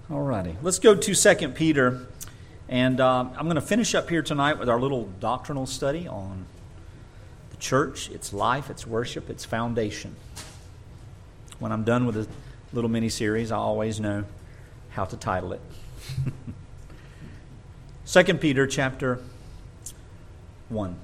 All righty. Let's go to 2 Peter. And I'm going to finish up here tonight with our little doctrinal study on the church, its life, its worship, its foundation. When I'm done with a little mini-series, I always know how to title it. 2 Peter chapter 1.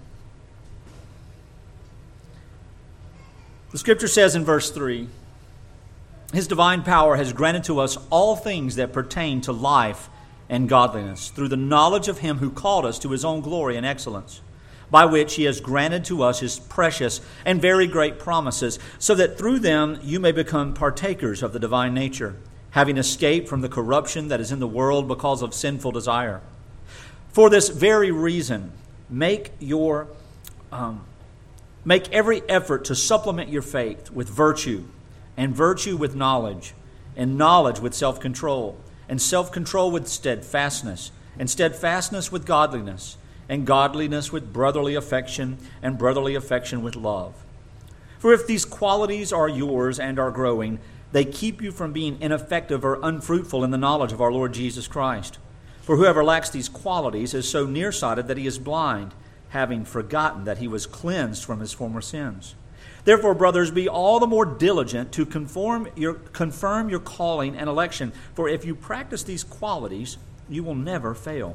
The Scripture says in verse 3, His divine power has granted to us all things that pertain to life and godliness, through the knowledge of Him who called us to His own glory and excellence, by which He has granted to us His precious and very great promises, so that through them you may become partakers of the divine nature, having escaped from the corruption that is in the world because of sinful desire. For this very reason, make every effort to supplement your faith with virtue, and virtue with knowledge, and knowledge with self-control, and self-control with steadfastness, and steadfastness with godliness, and godliness with brotherly affection, and brotherly affection with love. For if these qualities are yours and are growing, they keep you from being ineffective or unfruitful in the knowledge of our Lord Jesus Christ. For whoever lacks these qualities is so nearsighted that he is blind, having forgotten that he was cleansed from his former sins. Therefore, brothers, be all the more diligent to confirm your calling and election, for if you practice these qualities, you will never fail.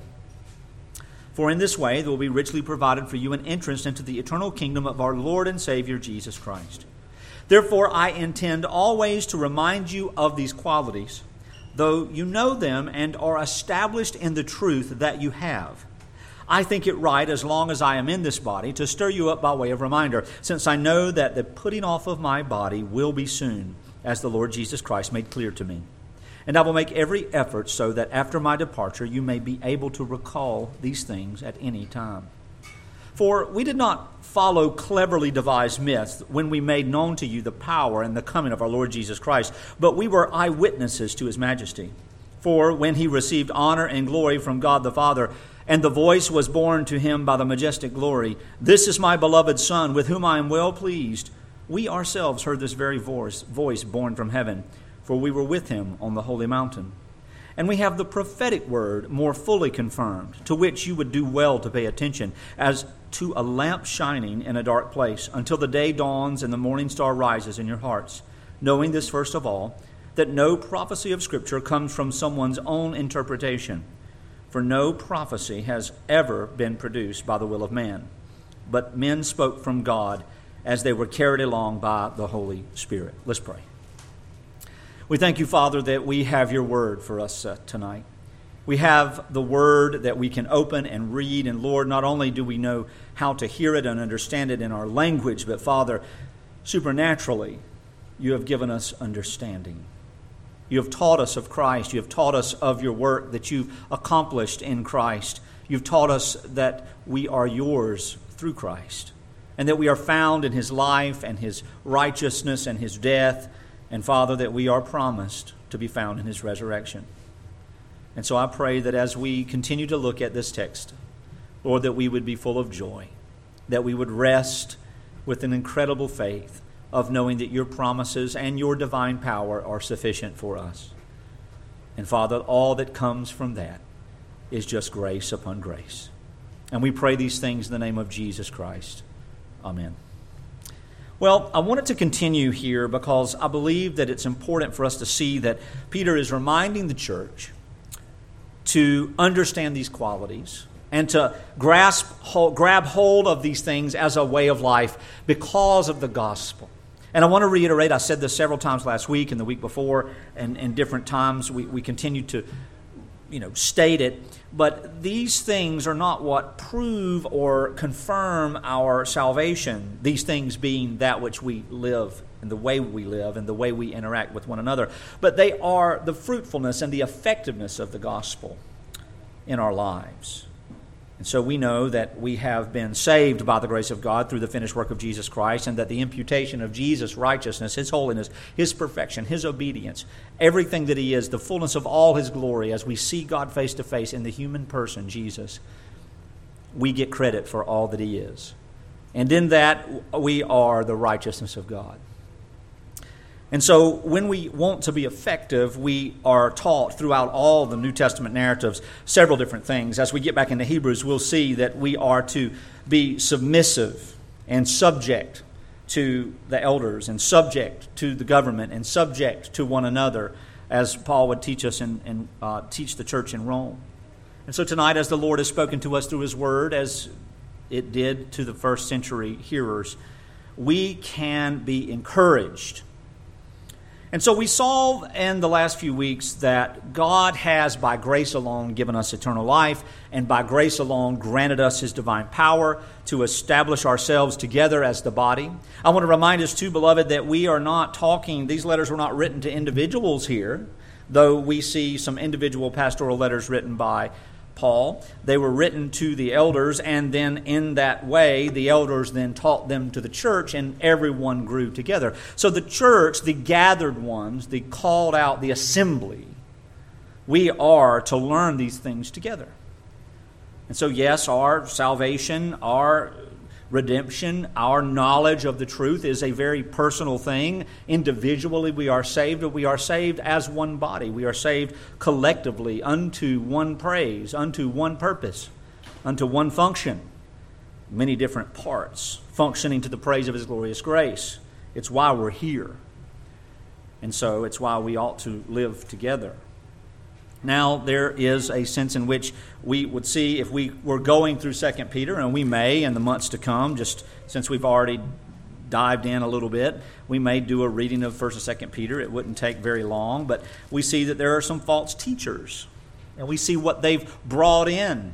For in this way there will be richly provided for you an entrance into the eternal kingdom of our Lord and Savior Jesus Christ. Therefore, I intend always to remind you of these qualities, though you know them and are established in the truth that you have. I think it right, as long as I am in this body, to stir you up by way of reminder, since I know that the putting off of my body will be soon, as the Lord Jesus Christ made clear to me. And I will make every effort so that after my departure you may be able to recall these things at any time. For we did not follow cleverly devised myths when we made known to you the power and the coming of our Lord Jesus Christ, but we were eyewitnesses to His majesty. For when He received honor and glory from God the Father, and the voice was borne to Him by the majestic glory, "This is my beloved Son, with whom I am well pleased," we ourselves heard this very voice borne from heaven, for we were with Him on the holy mountain. And we have the prophetic word more fully confirmed, to which you would do well to pay attention, as to a lamp shining in a dark place, until the day dawns and the morning star rises in your hearts, knowing this first of all, that no prophecy of Scripture comes from someone's own interpretation. For no prophecy has ever been produced by the will of man, but men spoke from God as they were carried along by the Holy Spirit. Let's pray. We thank you, Father, that we have your word for us tonight. We have the word that we can open and read, and Lord, not only do we know how to hear it and understand it in our language, but Father, supernaturally, you have given us understanding. You have taught us of Christ. You have taught us of your work that you've accomplished in Christ. You've taught us that we are yours through Christ, and that we are found in His life and His righteousness and His death, and Father, that we are promised to be found in His resurrection. And so I pray that as we continue to look at this text, Lord, that we would be full of joy, that we would rest with an incredible faith of knowing that your promises and your divine power are sufficient for us. And Father, all that comes from that is just grace upon grace. And we pray these things in the name of Jesus Christ. Amen. Well, I wanted to continue here because I believe that it's important for us to see that Peter is reminding the church to understand these qualities and to grab hold of these things as a way of life because of the gospel. And I want to reiterate, I said this several times last week and the week before, and different times we continue to state it, but these things are not what prove or confirm our salvation, these things being that which we live and the way we live and the way we interact with one another, but they are the fruitfulness and the effectiveness of the gospel in our lives. And so we know that we have been saved by the grace of God through the finished work of Jesus Christ, and that the imputation of Jesus' righteousness, His holiness, His perfection, His obedience, everything that He is, the fullness of all His glory, as we see God face to face in the human person, Jesus, we get credit for all that He is. And in that, we are the righteousness of God. And so when we want to be effective, we are taught throughout all the New Testament narratives several different things. As we get back into Hebrews, we'll see that we are to be submissive and subject to the elders and subject to the government and subject to one another, as Paul would teach us and teach the church in Rome. And so tonight, as the Lord has spoken to us through His Word, as it did to the first century hearers, we can be encouraged. And so we saw in the last few weeks that God has, by grace alone, given us eternal life, and by grace alone granted us His divine power to establish ourselves together as the body. I want to remind us too, beloved, that we are not talking, these letters were not written to individuals here, though we see some individual pastoral letters written by Paul. They were written to the elders, and then in that way, the elders then taught them to the church, and everyone grew together. So the church, the gathered ones, the called out, the assembly, we are to learn these things together. And so yes, our salvation, our redemption, our knowledge of the truth is a very personal thing. Individually we are saved, but we are saved as one body. We are saved collectively unto one praise, unto one purpose, unto one function. Many different parts functioning to the praise of His glorious grace. It's why we're here. And so it's why we ought to live together. Now, there is a sense in which we would see, if we were going through 2 Peter, and we may in the months to come, just since we've already dived in a little bit, we may do a reading of 1st and 2nd Peter. It wouldn't take very long, but we see that there are some false teachers, and we see what they've brought in.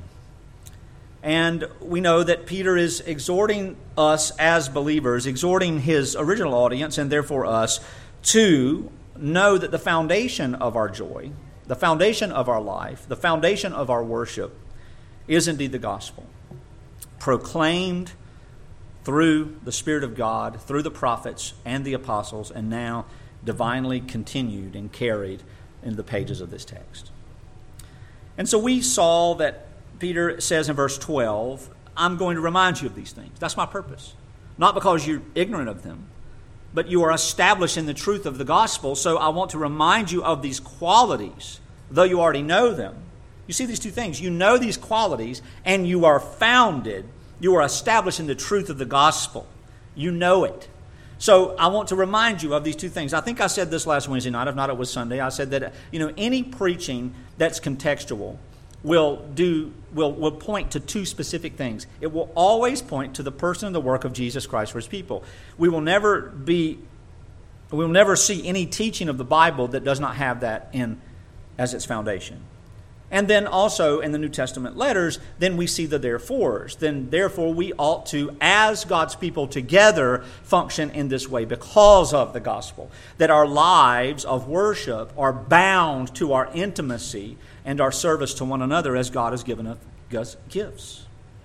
And we know that Peter is exhorting us as believers, exhorting his original audience, and therefore us, to know that the foundation of our joy, the foundation of our life, the foundation of our worship is indeed the gospel, proclaimed through the Spirit of God, through the prophets and the apostles, and now divinely continued and carried in the pages of this text. And so we saw that Peter says in verse 12, I'm going to remind you of these things. That's my purpose. Not because you're ignorant of them, but you are established in the truth of the gospel, so I want to remind you of these qualities, though you already know them. You see these two things. You know these qualities, and you are founded, you are established in the truth of the gospel. You know it. So I want to remind you of these two things. I think I said this last Wednesday night. If not, it was Sunday. I said that any preaching that's contextual will point to two specific things. It will always point to the person and the work of Jesus Christ for His people. We will never see any teaching of the Bible that does not have that in as its foundation. And then also in the New Testament letters, then we see the therefores. Then therefore we ought to, as God's people together, function in this way because of the gospel. That our lives of worship are bound to our intimacy and our service to one another as God has given us gifts.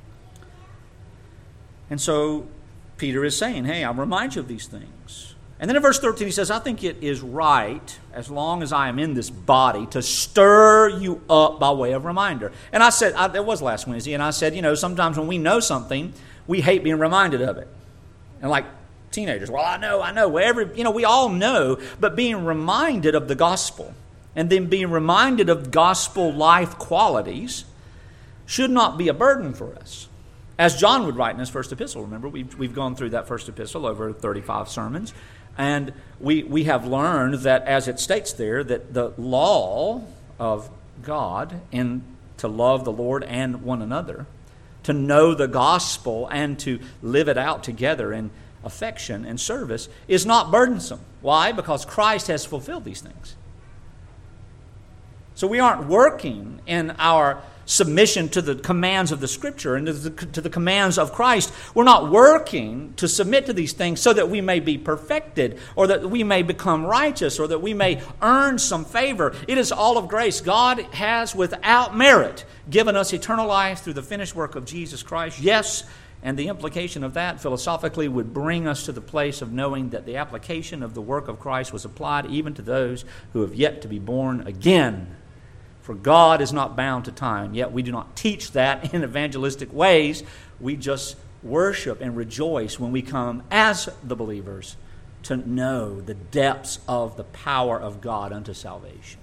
And so Peter is saying, hey, I'll remind you of these things. And then in verse 13 he says, I think it is right, as long as I am in this body, to stir you up by way of reminder. And I said, it was last Wednesday, and I said, sometimes when we know something, we hate being reminded of it. And like teenagers, well, I know. We all know, but being reminded of the gospel and then being reminded of gospel life qualities should not be a burden for us. As John would write in his first epistle, remember, we've gone through that first epistle over 35 sermons, and we have learned that, as it states there, that the law of God and to love the Lord and one another, to know the gospel and to live it out together in affection and service is not burdensome. Why? Because Christ has fulfilled these things. So we aren't working in our submission to the commands of the Scripture and to the commands of Christ. We're not working to submit to these things so that we may be perfected or that we may become righteous or that we may earn some favor. It is all of grace. God has, without merit, given us eternal life through the finished work of Jesus Christ. Yes, and the implication of that philosophically would bring us to the place of knowing that the application of the work of Christ was applied even to those who have yet to be born again. For God is not bound to time, yet we do not teach that in evangelistic ways. We just worship and rejoice when we come as the believers to know the depths of the power of God unto salvation.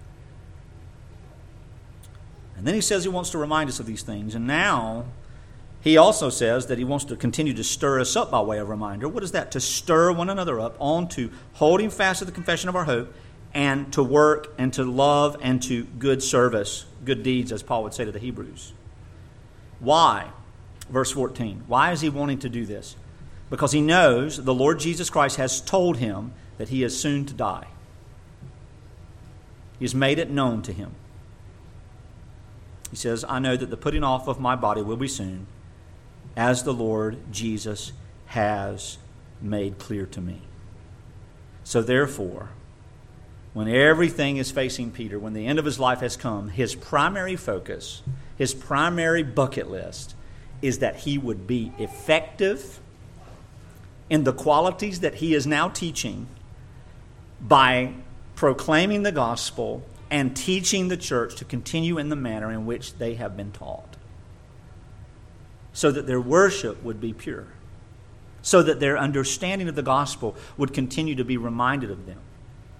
And then he says he wants to remind us of these things. And now he also says that he wants to continue to stir us up by way of reminder. What is that? To stir one another up on to holding fast to the confession of our hope, and to work and to love and to good service, good deeds, as Paul would say to the Hebrews. Why? Verse 14. Why is he wanting to do this? Because he knows the Lord Jesus Christ has told him that he is soon to die. He has made it known to him. He says, I know that the putting off of my body will be soon, as the Lord Jesus has made clear to me. So therefore, when everything is facing Peter, when the end of his life has come, his primary focus, his primary bucket list is that he would be effective in the qualities that he is now teaching by proclaiming the gospel and teaching the church to continue in the manner in which they have been taught, so that their worship would be pure, so that their understanding of the gospel would continue to be reminded of them.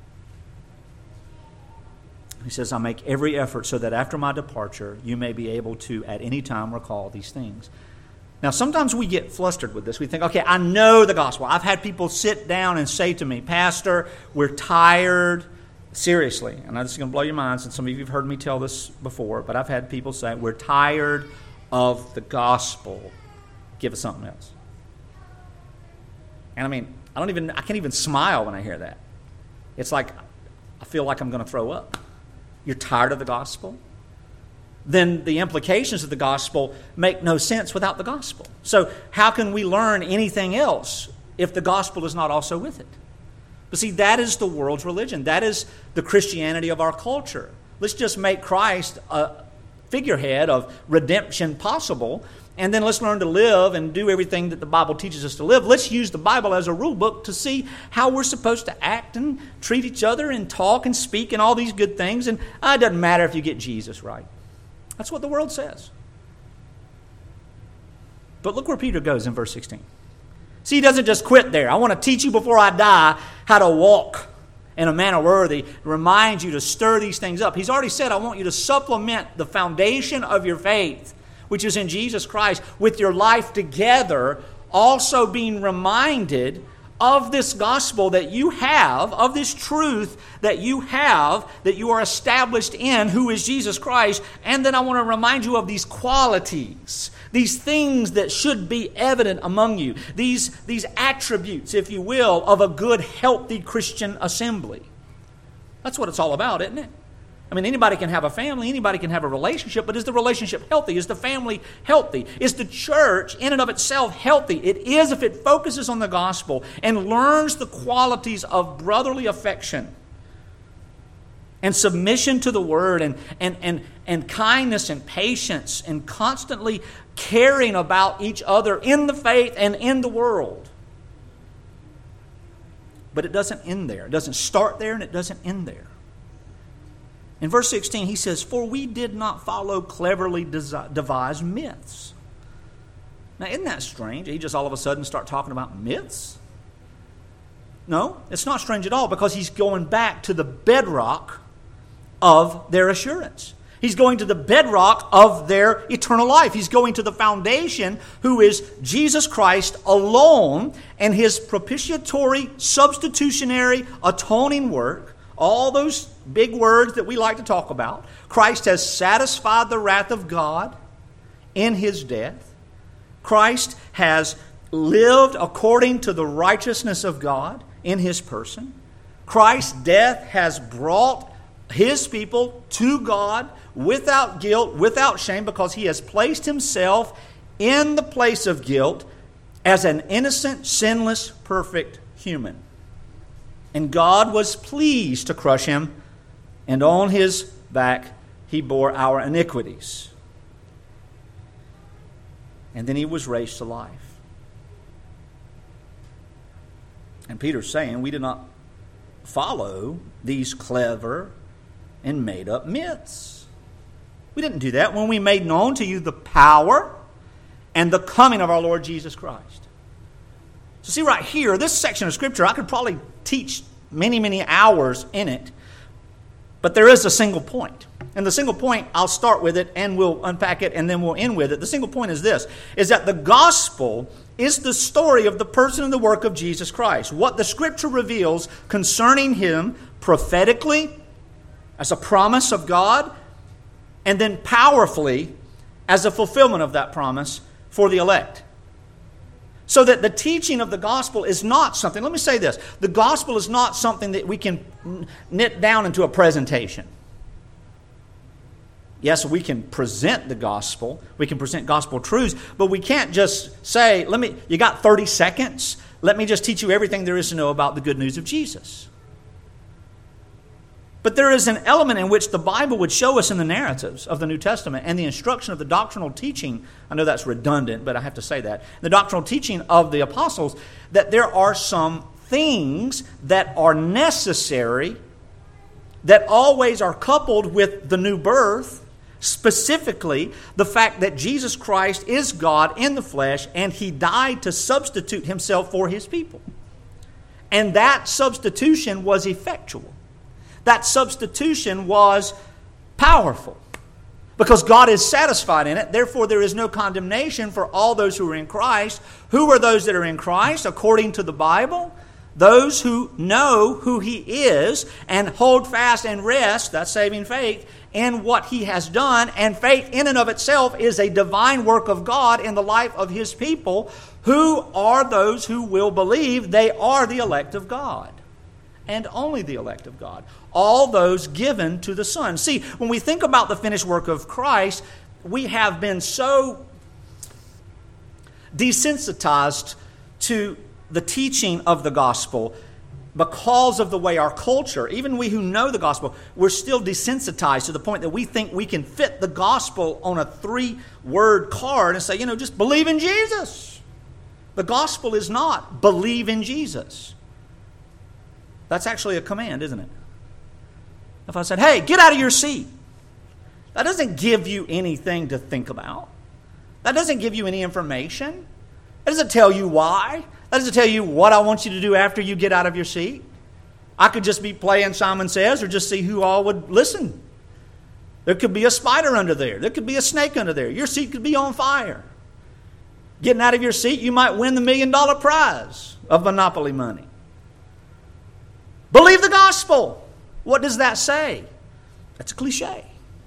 He says, I make every effort so that after my departure, you may be able to at any time recall these things. Now, sometimes we get flustered with this. We think, okay, I know the gospel. I've had people sit down and say to me, Pastor, we're tired. Seriously, and this is going to blow your minds, and some of you have heard me tell this before, but I've had people say, we're tired of the gospel. Give us something else. And I mean, I can't even smile when I hear that. It's like, I feel like I'm going to throw up. You're tired of the gospel? Then the implications of the gospel make no sense without the gospel. So how can we learn anything else if the gospel is not also with it? But see, that is the world's religion. That is the Christianity of our culture. Let's just make Christ a figurehead of redemption possible, and then let's learn to live and do everything that the Bible teaches us to live. Let's use the Bible as a rule book to see how we're supposed to act and treat each other and talk and speak and all these good things. And it doesn't matter if you get Jesus right. That's what the world says. But look where Peter goes in verse 16. See, he doesn't just quit there. I want to teach you before I die how to walk in a manner worthy, remind you to stir these things up. He's already said, I want you to supplement the foundation of your faith, which is in Jesus Christ, with your life together, also being reminded of this gospel that you have, of this truth that you have, that you are established in, who is Jesus Christ. And then I want to remind you of these qualities, these things that should be evident among you, these attributes, if you will, of a good, healthy Christian assembly. That's what it's all about, isn't it? I mean, anybody can have a family, anybody can have a relationship, but is the relationship healthy? Is the family healthy? Is the church in and of itself healthy? It is if it focuses on the gospel and learns the qualities of brotherly affection and submission to the word and kindness and patience and constantly caring about each other in the faith and in the world. But it doesn't end there. It doesn't start there and it doesn't end there. In verse 16, he says, for we did not follow cleverly devised myths. Now, isn't that strange? He just all of a sudden start talking about myths? No, it's not strange at all, because he's going back to the bedrock of their assurance. He's going to the bedrock of their eternal life. He's going to the foundation, who is Jesus Christ alone, and his propitiatory, substitutionary, atoning work. All those big words that we like to talk about. Christ has satisfied the wrath of God in his death. Christ has lived according to the righteousness of God in his person. Christ's death has brought his people to God without guilt, without shame, because he has placed himself in the place of guilt as an innocent, sinless, perfect human. And God was pleased to crush him, and on his back he bore our iniquities. And then he was raised to life. And Peter's saying we did not follow these clever and made up myths. We didn't do that when we made known to you the power and the coming of our Lord Jesus Christ. So see right here, this section of Scripture, I could probably teach many, many hours in it, but there is a single point. And the single point, I'll start with it and we'll unpack it and then we'll end with it. The single point is this, is that the gospel is the story of the person and the work of Jesus Christ. What the Scripture reveals concerning Him prophetically, as a promise of God, and then powerfully as a fulfillment of that promise for the elect. So that the teaching of the gospel is not something, let me say this, the gospel is not something that we can knit down into a presentation. Yes, we can present the gospel, we can present gospel truths, but we can't just say, you got 30 seconds, let me just teach you everything there is to know about the good news of Jesus. But there is an element in which the Bible would show us in the narratives of the New Testament and the instruction of the doctrinal teaching, I know that's redundant, but I have to say that, the doctrinal teaching of the apostles, that there are some things that are necessary, that always are coupled with the new birth, specifically the fact that Jesus Christ is God in the flesh and He died to substitute Himself for His people. And that substitution was effectual. That substitution was powerful because God is satisfied in it. Therefore, there is no condemnation for all those who are in Christ. Who are those that are in Christ? According to the Bible, those who know who He is and hold fast and rest, that's saving faith, in what He has done. And faith in and of itself is a divine work of God in the life of His people. Who are those who will believe? They are the elect of God. And only the elect of God. All those given to the Son. See, when we think about the finished work of Christ, we have been so desensitized to the teaching of the gospel because of the way our culture, even we who know the gospel, we're still desensitized to the point that we think we can fit the gospel on a 3-word card and say, just believe in Jesus. The gospel is not believe in Jesus. That's actually a command, isn't it? If I said, hey, get out of your seat, that doesn't give you anything to think about. That doesn't give you any information. That doesn't tell you why. That doesn't tell you what I want you to do after you get out of your seat. I could just be playing Simon Says or just see who all would listen. There could be a spider under there. There could be a snake under there. Your seat could be on fire. Getting out of your seat, you might win the $1 million prize of Monopoly money. Believe the gospel. What does that say? That's a cliche.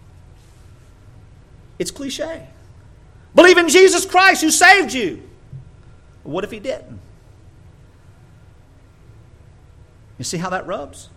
It's cliche. Believe in Jesus Christ who saved you. What if He didn't? You see how that rubs?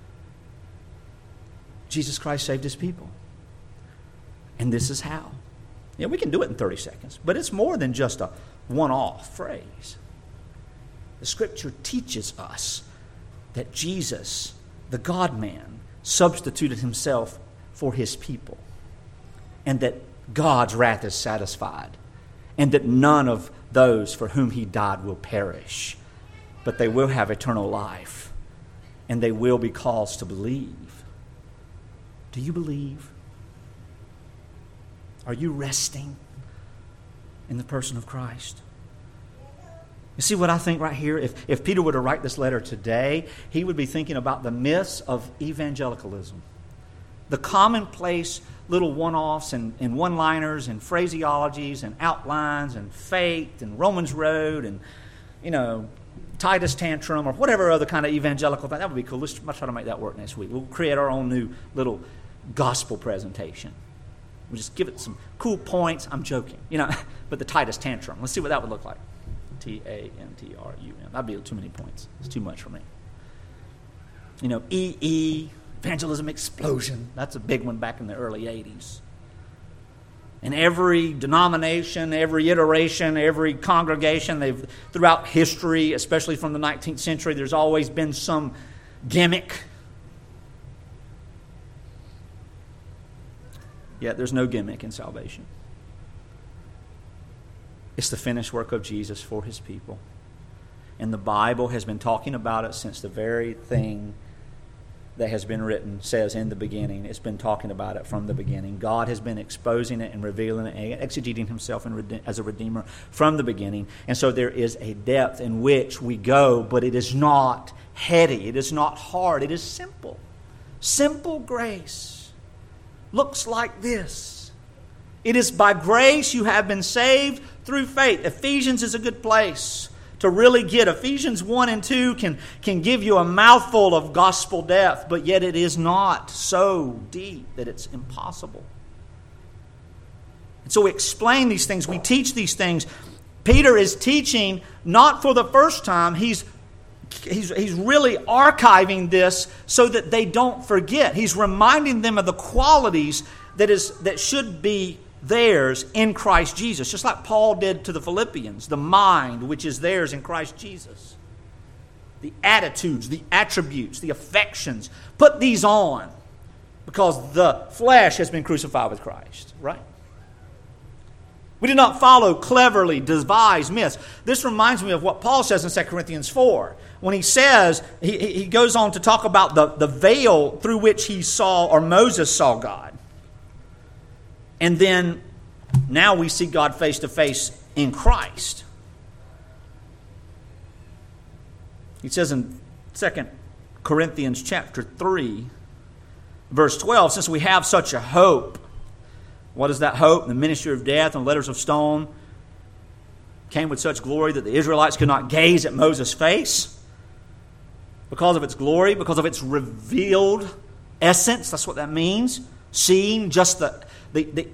Jesus Christ saved His people. And this is how. Yeah, we can do it in 30 seconds, but it's more than just a one-off phrase. The Scripture teaches us that Jesus, the God-man, substituted Himself for His people. And that God's wrath is satisfied. And that none of those for whom He died will perish. But they will have eternal life. And they will be caused to believe. Do you believe? Are you resting in the person of Christ? You see what I think right here? If Peter were to write this letter today, he would be thinking about the myths of evangelicalism. The commonplace little one-offs and one-liners and phraseologies and outlines and faith and Romans Road and, Titus Tantrum or whatever other kind of evangelical thing. That would be cool. Let's try to make that work next week. We'll create our own new little gospel presentation. We'll just give it some cool points. I'm joking, but the Titus Tantrum. Let's see what that would look like. Tantrum. That'd be too many points. It's too much for me. Evangelism Explosion. That's a big one back in the early 80s. And every denomination, every iteration, every congregation, throughout history, especially from the 19th century, there's always been some gimmick. Yet there's no gimmick in salvation. It's the finished work of Jesus for His people. And the Bible has been talking about it since the very thing that has been written says in the beginning. It's been talking about it from the beginning. God has been exposing it and revealing it and exegeting himself as a redeemer from the beginning. And so there is a depth in which we go, but it is not heady. It is not hard. It is simple. Simple grace looks like this. It is by grace you have been saved through faith. Ephesians is a good place to really get. Ephesians 1 and 2 can give you a mouthful of gospel depth, but yet it is not so deep that it's impossible. And so we explain these things. We teach these things. Peter is teaching not for the first time. He's really archiving this so that they don't forget. He's reminding them of the qualities that should be theirs in Christ Jesus, just like Paul did to the Philippians, the mind which is theirs in Christ Jesus. The attitudes, the attributes, the affections, put these on because the flesh has been crucified with Christ, right? We do not follow cleverly devised myths. This reminds me of what Paul says in 2 Corinthians 4. When he says, he goes on to talk about the veil through which he saw, or Moses saw God. And then now we see God face to face in Christ. He says in 2 Corinthians chapter 3, verse 12, since we have such a hope. What is that hope? The ministry of death and letters of stone came with such glory that the Israelites could not gaze at Moses' face because of its glory, because of its revealed essence. That's what that means. Seeing just the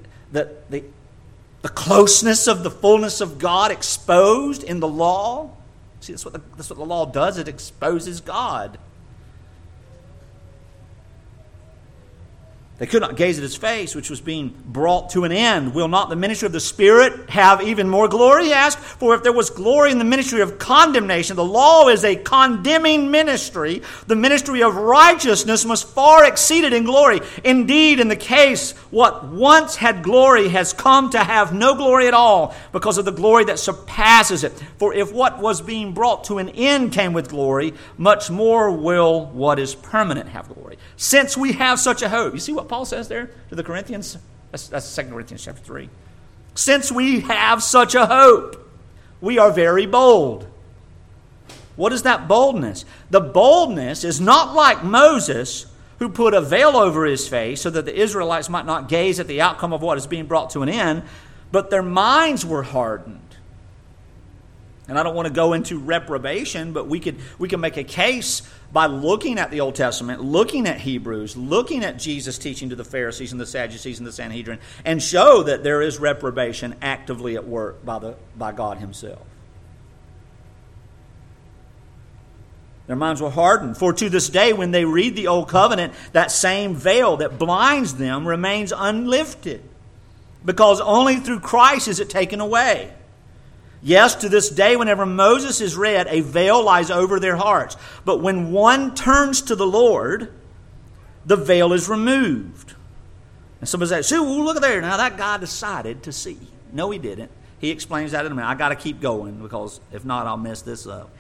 closeness of the fullness of God exposed in the law. See, that's what the law does. It exposes God. They could not gaze at his face, which was being brought to an end. Will not the ministry of the Spirit have even more glory? He asked. For if there was glory in the ministry of condemnation, the law is a condemning ministry. The ministry of righteousness must far exceed it in glory. Indeed, in the case, what once had glory has come to have no glory at all because of the glory that surpasses it. For if what was being brought to an end came with glory, much more will what is permanent have glory. Since we have such a hope. You see what Paul says there to the Corinthians? That's 2 Corinthians chapter 3. Since we have such a hope, we are very bold. What is that boldness? The boldness is not like Moses, who put a veil over his face so that the Israelites might not gaze at the outcome of what is being brought to an end, but their minds were hardened. And I don't want to go into reprobation, but we can make a case by looking at the Old Testament, looking at Hebrews, looking at Jesus' teaching to the Pharisees and the Sadducees and the Sanhedrin, and show that there is reprobation actively at work by God himself. Their minds were hardened. For to this day, when they read the Old Covenant, that same veil that blinds them remains unlifted, because only through Christ is it taken away. Yes, to this day, whenever Moses is read, a veil lies over their hearts. But when one turns to the Lord, the veil is removed. And somebody says, look there. Now that guy decided to see. No, he didn't. He explains that in a minute. I got to keep going because if not, I'll mess this up.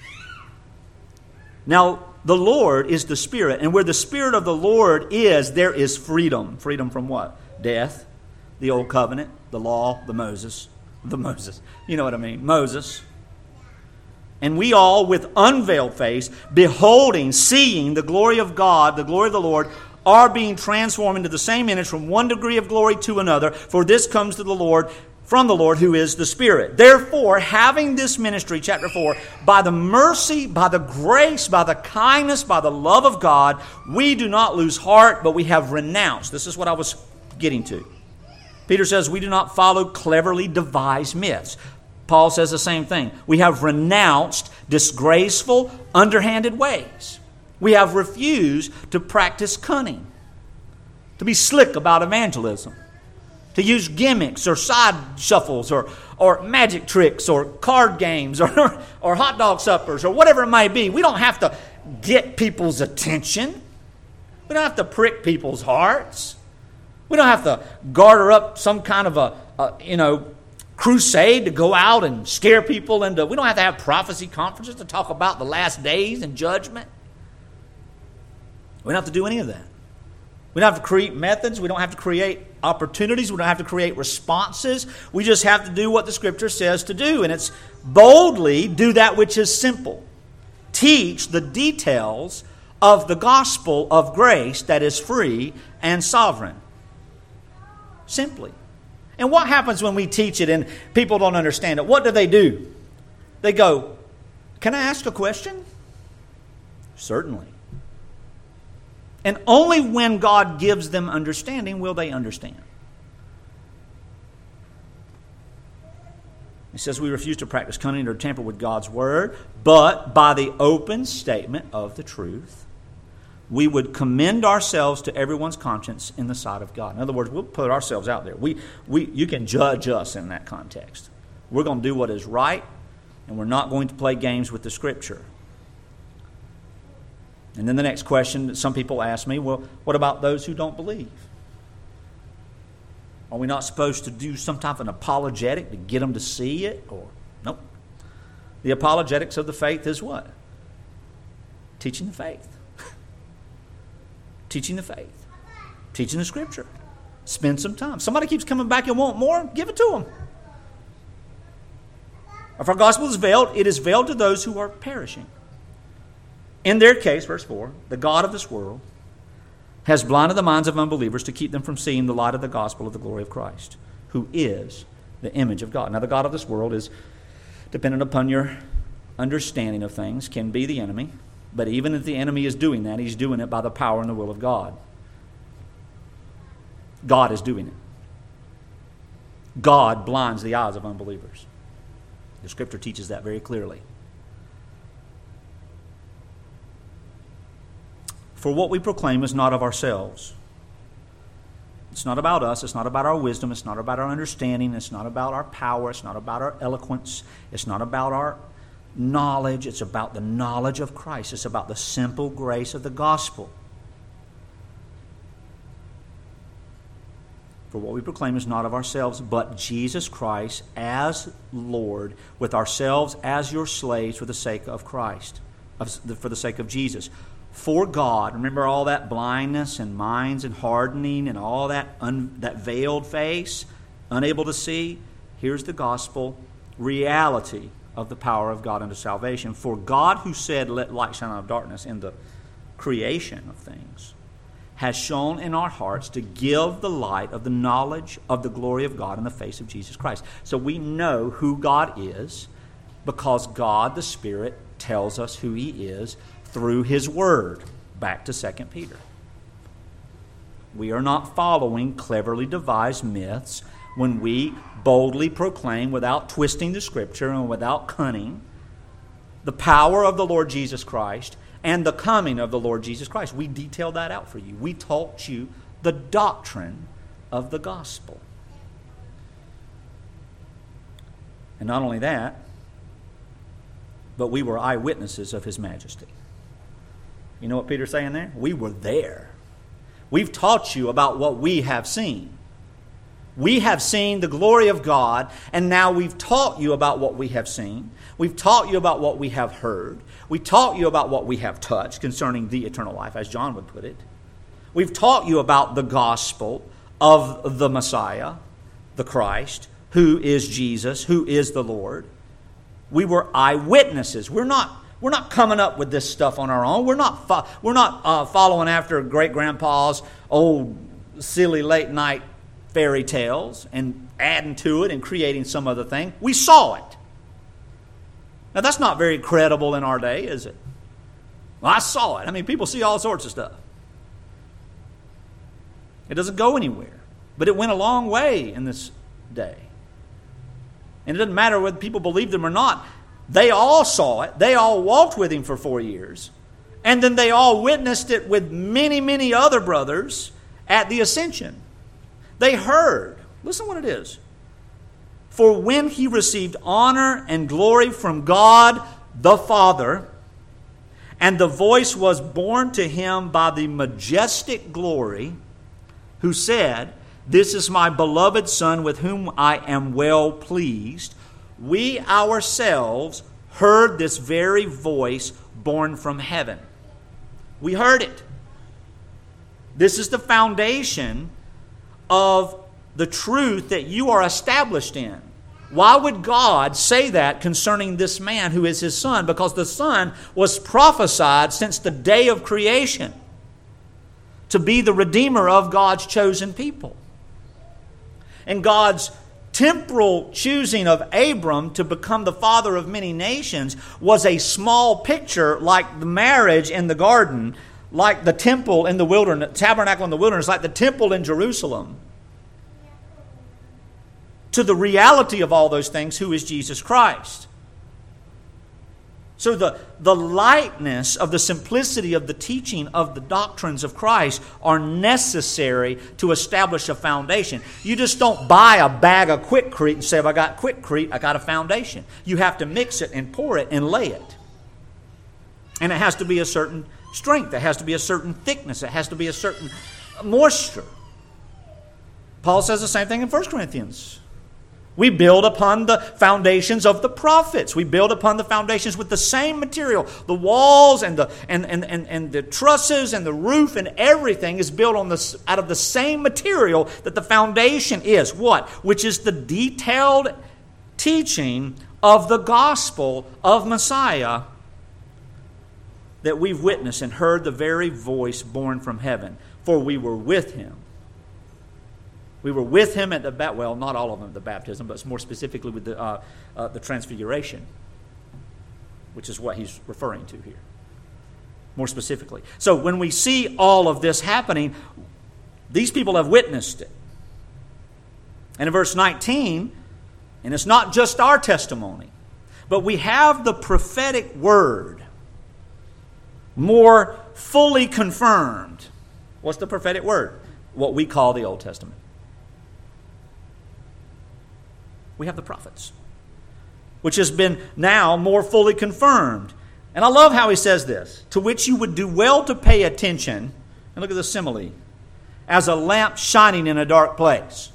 Now, the Lord is the Spirit. And where the Spirit of the Lord is, there is freedom. Freedom from what? Death, the Old Covenant, the law, the Moses. You know what I mean? Moses. And we all, with unveiled face, beholding, seeing the glory of God, the glory of the Lord, are being transformed into the same image from one degree of glory to another. For this comes to the Lord, from the Lord, who is the Spirit. Therefore, having this ministry, chapter 4, by the mercy, by the grace, by the kindness, by the love of God, we do not lose heart, but we have renounced. This is what I was getting to. Peter says we do not follow cleverly devised myths. Paul says the same thing. We have renounced disgraceful, underhanded ways. We have refused to practice cunning, to be slick about evangelism, to use gimmicks or side shuffles or magic tricks or card games or hot dog suppers or whatever it may be. We don't have to get people's attention. We don't have to prick people's hearts. We don't have to garter up some kind of a crusade to go out and scare people into. We don't have to have prophecy conferences to talk about the last days and judgment. We don't have to do any of that. We don't have to create methods. We don't have to create opportunities. We don't have to create responses. We just have to do what the Scripture says to do. And it's boldly do that which is simple. Teach the details of the gospel of grace that is free and sovereign. Simply. And what happens when we teach it and people don't understand it? What do? They go, "Can I ask a question?" Certainly. And only when God gives them understanding will they understand. He says we refuse to practice cunning or tamper with God's word, but by the open statement of the truth, we would commend ourselves to everyone's conscience in the sight of God. In other words, we'll put ourselves out there. You can judge us in that context. We're going to do what is right, and we're not going to play games with the Scripture. And then the next question that some people ask me, well, what about those who don't believe? Are we not supposed to do some type of an apologetic to get them to see it? Or nope. The apologetics of the faith is what? Teaching the faith. Teaching the faith. Teaching the Scripture. Spend some time. Somebody keeps coming back and want more, give it to them. If our gospel is veiled, it is veiled to those who are perishing. In their case, verse 4, the God of this world has blinded the minds of unbelievers to keep them from seeing the light of the gospel of the glory of Christ, who is the image of God. Now, the God of this world is dependent upon your understanding of things, can be the enemy. But even if the enemy is doing that, he's doing it by the power and the will of God. God is doing it. God blinds the eyes of unbelievers. The Scripture teaches that very clearly. For what we proclaim is not of ourselves. It's not about us. It's not about our wisdom. It's not about our understanding. It's not about our power. It's not about our eloquence. It's not about our knowledge. It's about the knowledge of Christ. It's about the simple grace of the gospel. For what we proclaim is not of ourselves, but Jesus Christ as Lord, with ourselves as your slaves for the sake of Christ, for the sake of Jesus. For God, remember all that blindness and minds and hardening and all that that veiled face, unable to see? Here's the gospel reality of the power of God unto salvation. For God, who said, "Let light shine out of darkness," in the creation of things, has shone in our hearts to give the light of the knowledge of the glory of God in the face of Jesus Christ. So we know who God is because God, the Spirit, tells us who He is through His Word. Back to 2 Peter. We are not following cleverly devised myths when we boldly proclaim, without twisting the Scripture and without cunning, the power of the Lord Jesus Christ and the coming of the Lord Jesus Christ. We detailed that out for you. We taught you the doctrine of the gospel. And not only that, but we were eyewitnesses of His majesty. You know what Peter's saying there? We were there. We've taught you about what we have seen. We have seen the glory of God, and now we've taught you about what we have seen. We've taught you about what we have heard. We taught you about what we have touched concerning the eternal life, as John would put it. We've taught you about the gospel of the Messiah, the Christ, who is Jesus, who is the Lord. We were eyewitnesses. We're not coming up with this stuff on our own. We're not following after great-grandpa's old silly late-night fairy tales and adding to it and creating some other thing. We saw it. Now, that's not very credible in our day, is it? Well, I saw it. I mean, people see all sorts of stuff. It doesn't go anywhere. But it went a long way in this day. And it doesn't matter whether people believed Him or not. They all saw it. They all walked with Him for 4 years. And then they all witnessed it with many, many other brothers at the ascension. They heard. Listen what it is. For when He received honor and glory from God the Father, and the voice was borne to Him by the majestic glory, who said, "This is my beloved Son, with whom I am well pleased," we ourselves heard this very voice born from heaven. We heard it. This is the foundation of the truth that you are established in. Why would God say that concerning this man who is His Son? Because the Son was prophesied since the day of creation to be the Redeemer of God's chosen people. And God's temporal choosing of Abram to become the father of many nations was a small picture, like the marriage in the garden, like the temple in the wilderness, tabernacle in the wilderness, like the temple in Jerusalem, to the reality of all those things, who is Jesus Christ. So the lightness of the simplicity of the teaching of the doctrines of Christ are necessary to establish a foundation. You just don't buy a bag of Quikrete and say, if I got Quikrete, I got a foundation. You have to mix it and pour it and lay it. And it has to be a certain strength. It has to be a certain thickness. It has to be a certain moisture. Paul says the same thing in 1 Corinthians. We build upon the foundations of the prophets. We build upon the foundations with the same material. The walls and the trusses and the roof and everything is built out of the same material that the foundation is. What? Which is the detailed teaching of the gospel of Messiah that we've witnessed and heard the very voice born from heaven. For we were with Him. We were with Him at the well, not all of them at the baptism, but more specifically with the transfiguration, which is what he's referring to here, more specifically. So when we see all of this happening, these people have witnessed it. And in verse 19, and it's not just our testimony, but we have the prophetic word more fully confirmed. What's the prophetic word? What we call the Old Testament. We have the prophets, which has been now more fully confirmed. And I love how he says this, to which you would do well to pay attention, and look at the simile, as a lamp shining in a dark place.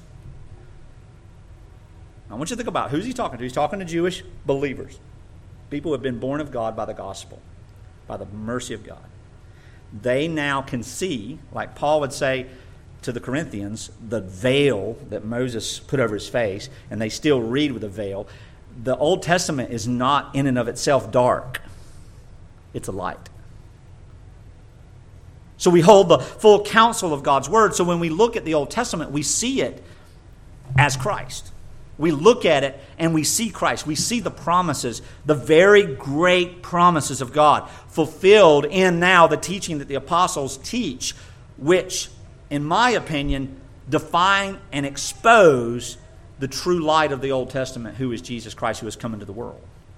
I want you to think about who's he talking to. He's talking to Jewish believers, people who have been born of God by the gospel, by the mercy of God. They now can see, like Paul would say to the Corinthians, the veil that Moses put over his face, and they still read with a veil. The Old Testament is not in and of itself dark. It's a light. So we hold the full counsel of God's Word. So when we look at the Old Testament, we see it as Christ. We look at it and we see Christ. We see the promises, the very great promises of God, fulfilled in now the teaching that the apostles teach, which, in my opinion, define and expose the true light of the Old Testament, who is Jesus Christ, who has come into the world.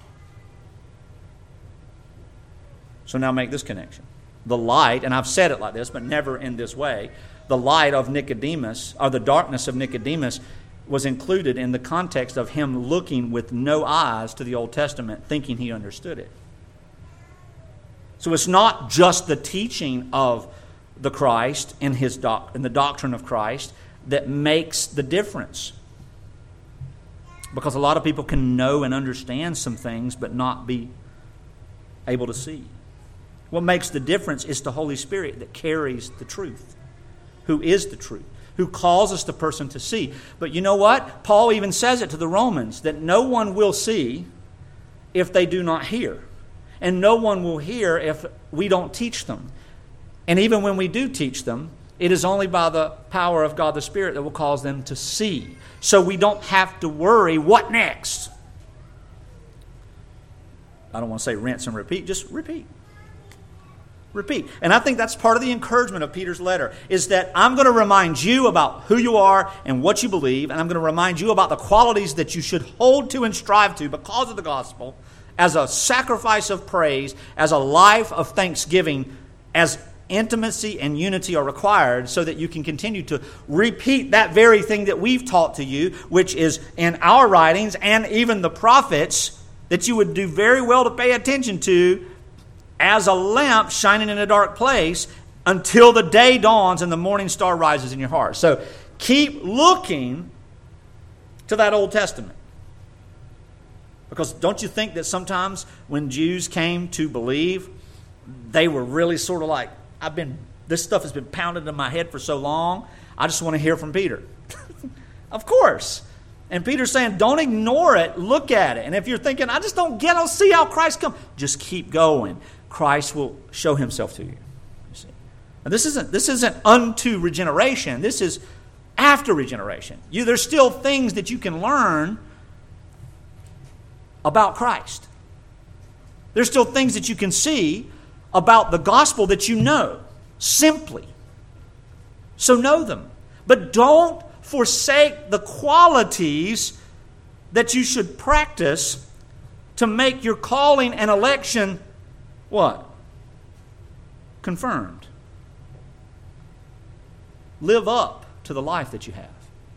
So now make this connection. The light, and I've said it like this, but never in this way, the light of Nicodemus, or the darkness of Nicodemus, was included in the context of him looking with no eyes to the Old Testament, thinking he understood it. So it's not just the teaching of the Christ in the doctrine of Christ that makes the difference. Because a lot of people can know and understand some things but not be able to see. What makes the difference is the Holy Spirit that carries the truth, who is the truth, who causes the person to see. But you know what? Paul even says it to the Romans, that no one will see if they do not hear. And no one will hear if we don't teach them. And even when we do teach them, it is only by the power of God the Spirit that will cause them to see. So we don't have to worry, what next? I don't want to say rinse and repeat, just repeat. Repeat. And I think that's part of the encouragement of Peter's letter, is that I'm going to remind you about who you are and what you believe, and I'm going to remind you about the qualities that you should hold to and strive to because of the gospel, as a sacrifice of praise, as a life of thanksgiving, as intimacy and unity are required, so that you can continue to repeat that very thing that we've taught to you, which is in our writings and even the prophets, that you would do very well to pay attention to as a lamp shining in a dark place until the day dawns and the morning star rises in your heart. So keep looking to that Old Testament. Because don't you think that sometimes when Jews came to believe, they were really sort of like, I've been This stuff has been pounded in my head for so long. I just want to hear from Peter. Of course. And Peter's saying, don't ignore it. Look at it. And if you're thinking, I just don't see how Christ comes, just keep going. Christ will show himself to you. You see. And this isn't unto regeneration. This is after regeneration. There's still things that you can learn about Christ. There's still things that you can see about the gospel that you know simply. So know them. But don't forsake the qualities that you should practice to make your calling and election what? Confirmed. Live up to the life that you have.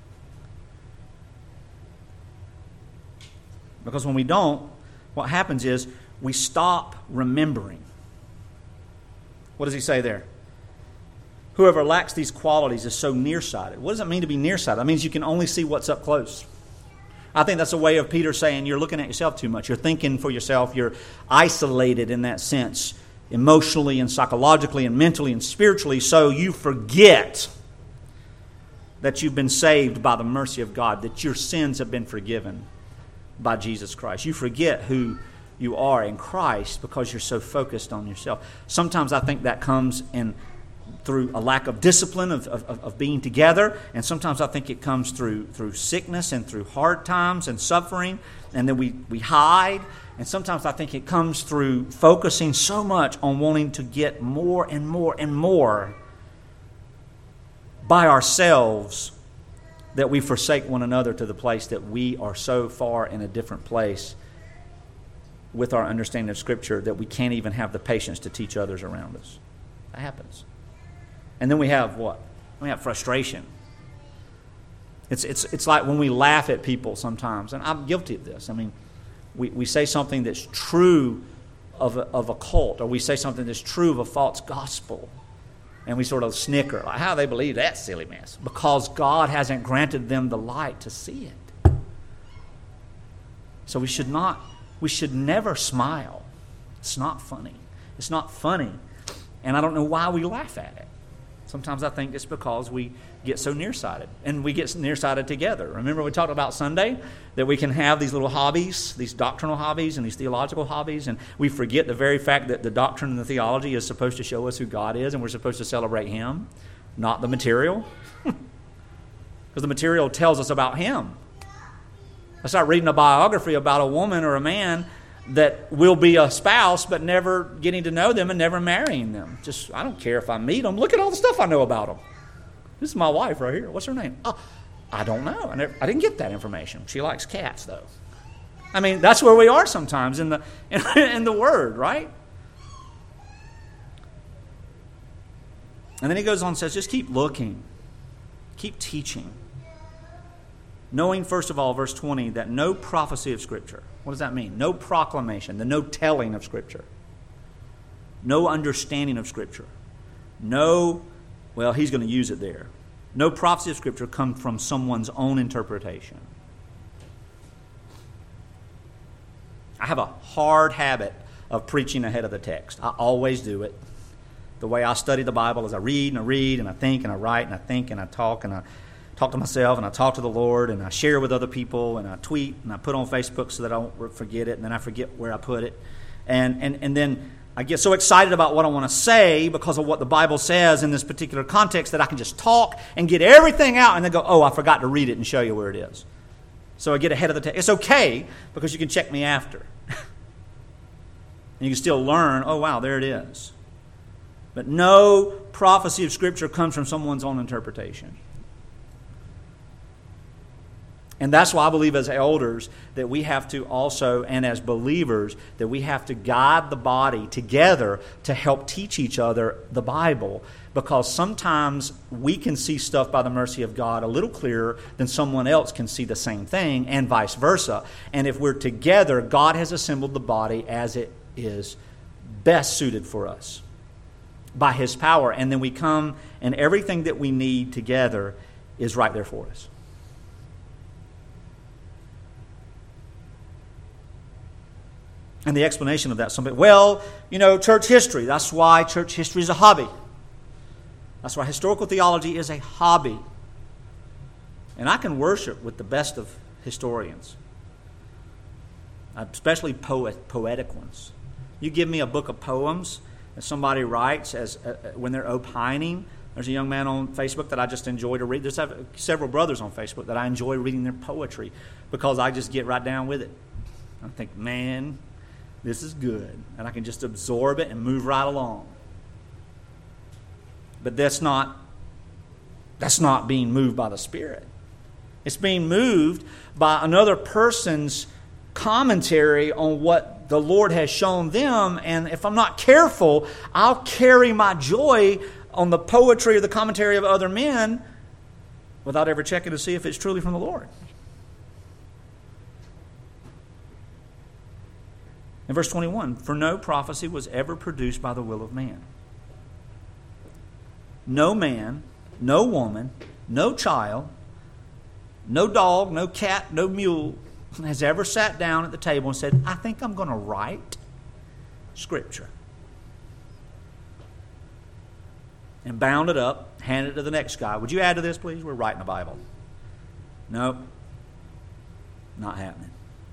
Because when we don't, what happens is we stop remembering. What does he say there? Whoever lacks these qualities is so nearsighted. What does it mean to be nearsighted? That means you can only see what's up close. I think that's a way of Peter saying you're looking at yourself too much. You're thinking for yourself. You're isolated in that sense, emotionally and psychologically and mentally and spiritually, so you forget that you've been saved by the mercy of God, that your sins have been forgiven by Jesus Christ. You forget who you are in Christ because you're so focused on yourself. Sometimes I think that comes through a lack of discipline of being together, and sometimes I think it comes through sickness and through hard times and suffering, and then we hide. And sometimes I think it comes through focusing so much on wanting to get more and more and more by ourselves that we forsake one another to the place that we are so far in a different place with our understanding of Scripture that we can't even have the patience to teach others around us. That happens. And then we have what? We have frustration. It's like when we laugh at people sometimes, and I'm guilty of this. I mean, we say something that's true of a cult, or we say something that's true of a false gospel, and we sort of snicker, like, how do they believe that silly mess? Because God hasn't granted them the light to see it. So we should never smile. It's not funny. It's not funny. And I don't know why we laugh at it. Sometimes I think it's because we get so nearsighted, and we get nearsighted together. Remember we talked about Sunday that we can have these little hobbies, these doctrinal hobbies and these theological hobbies, and we forget the very fact that the doctrine and the theology is supposed to show us who God is, and we're supposed to celebrate Him, not the material. Because the material tells us about Him. I start reading a biography about a woman or a man that will be a spouse but never getting to know them and never marrying them. Just, I don't care if I meet them. Look at all the stuff I know about them. This is my wife right here. What's her name? Oh, I don't know. I didn't get that information. She likes cats, though. I mean, that's where we are sometimes in the Word, right? And then he goes on and says, just keep looking. Keep teaching. Knowing, first of all, verse 20, that no prophecy of Scripture. What does that mean? No proclamation, the no telling of Scripture. No understanding of Scripture. No, well, he's going to use it there. No prophecy of Scripture comes from someone's own interpretation. I have a hard habit of preaching ahead of the text. I always do it. The way I study the Bible is I read and I think and I write and I think and I talk and I talk to myself and I talk to the Lord and I share with other people and I tweet and I put on Facebook so that I don't forget it, and then I forget where I put it. And then I get so excited about what I want to say because of what the Bible says in this particular context that I can just talk and get everything out and then go, oh, I forgot to read it and show you where it is. So I get ahead of the text. It's okay because you can check me after. And you can still learn, oh, wow, there it is. But no prophecy of Scripture comes from someone's own interpretation. And that's why I believe as elders that we have to also, and as believers, that we have to guide the body together to help teach each other the Bible. Because sometimes we can see stuff by the mercy of God a little clearer than someone else can see the same thing, and vice versa. And if we're together, God has assembled the body as it is best suited for us by His power. And then we come, and everything that we need together is right there for us. And the explanation of that, well, church history. That's why church history is a hobby. That's why historical theology is a hobby. And I can worship with the best of historians, especially poetic ones. You give me a book of poems that somebody writes when they're opining. There's a young man on Facebook that I just enjoy to read. There's several brothers on Facebook that I enjoy reading their poetry because I just get right down with it. I think, man, this is good. And I can just absorb it and move right along. But that's not being moved by the Spirit. It's being moved by another person's commentary on what the Lord has shown them. And if I'm not careful, I'll carry my joy on the poetry or the commentary of other men without ever checking to see if it's truly from the Lord. In verse 21, for no prophecy was ever produced by the will of man. No man, no woman, no child, no dog, no cat, no mule has ever sat down at the table and said, I think I'm going to write Scripture. And bound it up, hand it to the next guy. Would you add to this, please? We're writing the Bible. Nope. Not happening.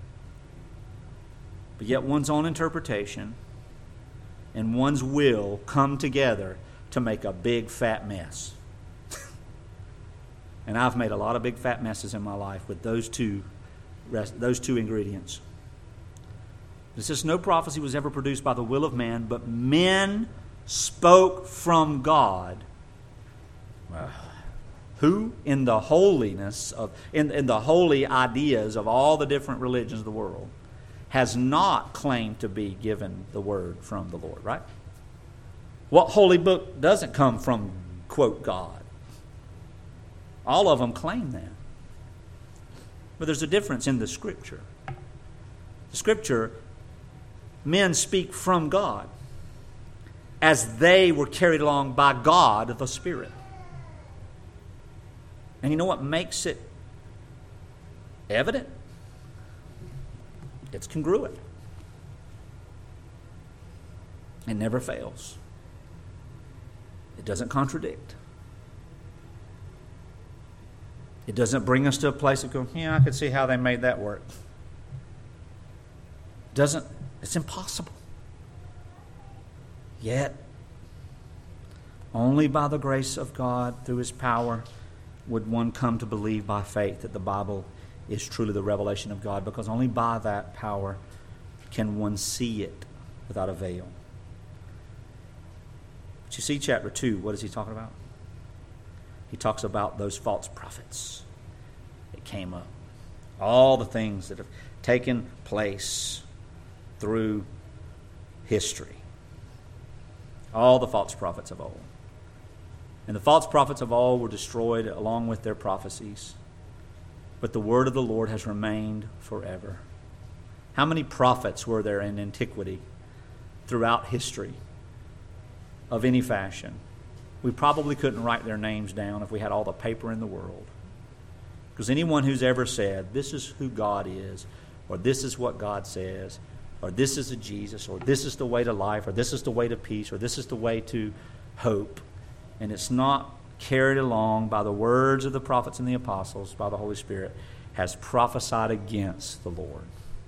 But yet one's own interpretation and one's will come together to make a big fat mess. And I've made a lot of big fat messes in my life with those two ingredients. It says, no prophecy was ever produced by the will of man, but men spoke from God. Who in the holiness of in the holy ideas of all the different religions of the world has not claimed to be given the word from the Lord, right? What holy book doesn't come from, quote, God? All of them claim that. But there's a difference in the Scripture. The Scripture, men speak from God as they were carried along by God, the Spirit. And you know what makes it evident? It's congruent. It never fails. It doesn't contradict. It doesn't bring us to a place of going, yeah, I could see how they made that work. It's impossible. Yet, only by the grace of God, through His power, would one come to believe by faith that the Bible is truly the revelation of God, because only by that power can one see it without a veil. But you see chapter 2, what is he talking about? He talks about those false prophets that came up. All the things that have taken place through history. All the false prophets of old. And the false prophets of old were destroyed along with their prophecies. But the word of the Lord has remained forever. How many prophets were there in antiquity throughout history of any fashion? We probably couldn't write their names down if we had all the paper in the world. Because anyone who's ever said, this is who God is, or this is what God says, or this is a Jesus, or this is the way to life, or this is the way to peace, or this is the way to hope, and it's not carried along by the words of the prophets and the apostles, by the Holy Spirit, has prophesied against the Lord.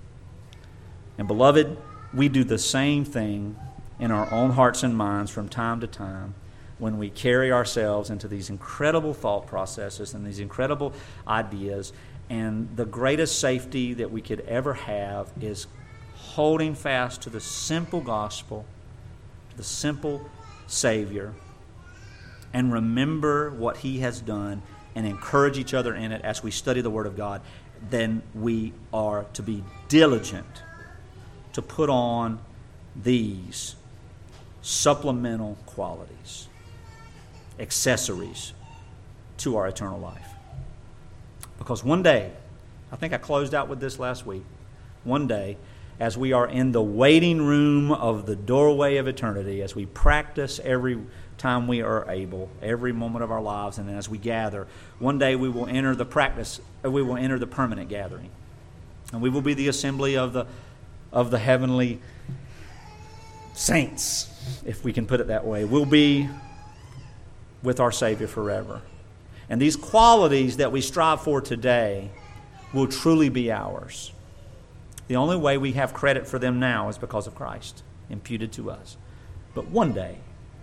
And beloved, we do the same thing in our own hearts and minds from time to time when we carry ourselves into these incredible thought processes and these incredible ideas. And the greatest safety that we could ever have is holding fast to the simple gospel, the simple Savior, and remember what He has done and encourage each other in it as we study the Word of God. Then we are to be diligent to put on these supplemental qualities, accessories to our eternal life. Because one day, I think I closed out with this last week, one day, as we are in the waiting room of the doorway of eternity, as we practice every time we are able, every moment of our lives, and as we gather, one day we will enter the permanent gathering. And we will be the assembly of the heavenly saints, if we can put it that way. We'll be with our Savior forever. And these qualities that we strive for today will truly be ours. The only way we have credit for them now is because of Christ imputed to us. But one day,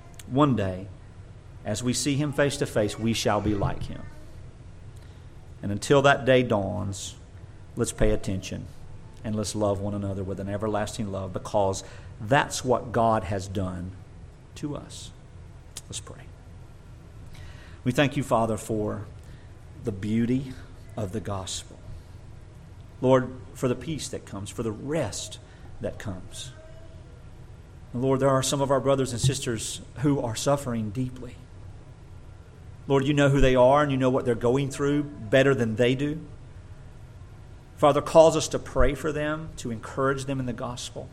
as we see Him face to face, we shall be like Him. And until that day dawns, let's pay attention and let's love one another with an everlasting love, because that's what God has done to us. Let's pray. We thank you, Father, for the beauty of the gospel. Lord, for the peace that comes, for the rest that comes. And Lord, there are some of our brothers and sisters who are suffering deeply. Lord, you know who they are and you know what they're going through better than they do. Father, cause us to pray for them, to encourage them in the gospel.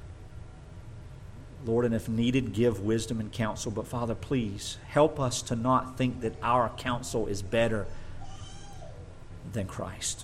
Lord, and if needed, give wisdom and counsel. But Father, please help us to not think that our counsel is better than Christ.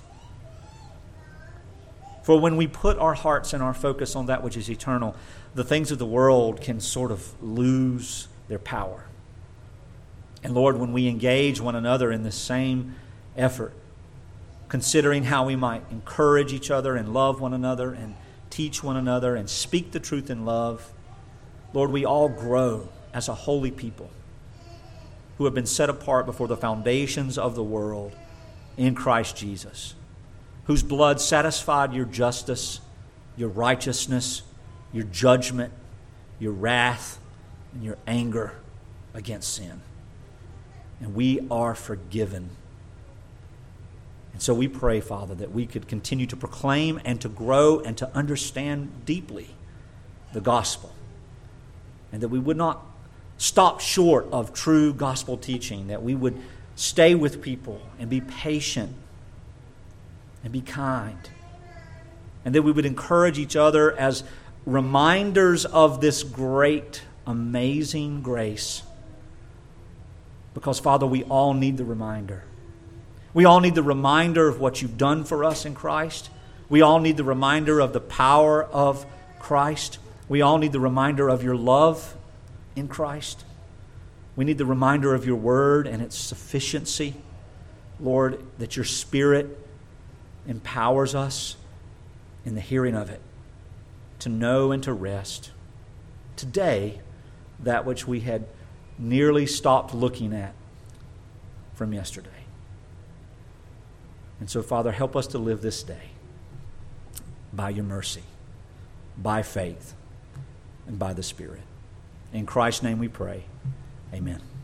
For when we put our hearts and our focus on that which is eternal, the things of the world can sort of lose their power. And Lord, when we engage one another in the same effort, considering how we might encourage each other and love one another and teach one another and speak the truth in love, Lord, we all grow as a holy people who have been set apart before the foundations of the world in Christ Jesus, whose blood satisfied your justice, your righteousness, your judgment, your wrath, and your anger against sin. And we are forgiven. And so we pray, Father, that we could continue to proclaim and to grow and to understand deeply the gospel. And that we would not stop short of true gospel teaching, that we would stay with people and be patient and be kind. And that we would encourage each other as reminders of this great, amazing grace. Because, Father, we all need the reminder. We all need the reminder of what you've done for us in Christ. We all need the reminder of the power of Christ. We all need the reminder of your love in Christ. We need the reminder of your word and its sufficiency. Lord, that your Spirit empowers us in the hearing of it to know and to rest today that which we had nearly stopped looking at from yesterday. And so, Father, help us to live this day by your mercy, by faith, and by the Spirit. In Christ's name we pray. Amen.